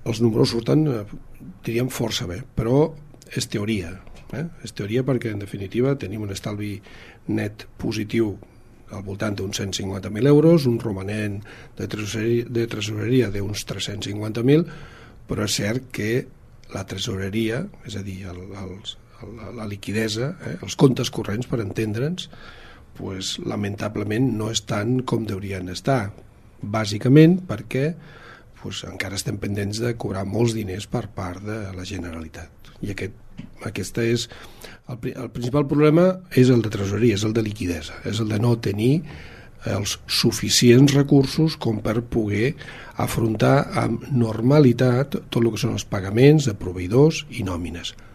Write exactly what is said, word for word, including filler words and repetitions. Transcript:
els números surten, eh, diríem, força bé, però és teoria. Eh? És teoria perquè, en definitiva, tenim un estalvi net positiu al voltant d'uns cent cinquanta mil euros, un romanent de tresoreria, de tresoreria d'uns tres-cents cinquanta mil, però és cert que la tresoreria, és a dir, el, els, la, la liquidesa, eh, els comptes corrents, per entendre'ns, pues, lamentablement no estan com deurien estar, bàsicament perquè pues, encara estem pendents de cobrar molts diners per part de la Generalitat. I aquest, aquesta és el, el principal problema és el de tresoreria, és el de liquidesa, és el de no tenir els suficients recursos com per poder afrontar amb normalitat tot el que són els pagaments de proveïdors i nòmines.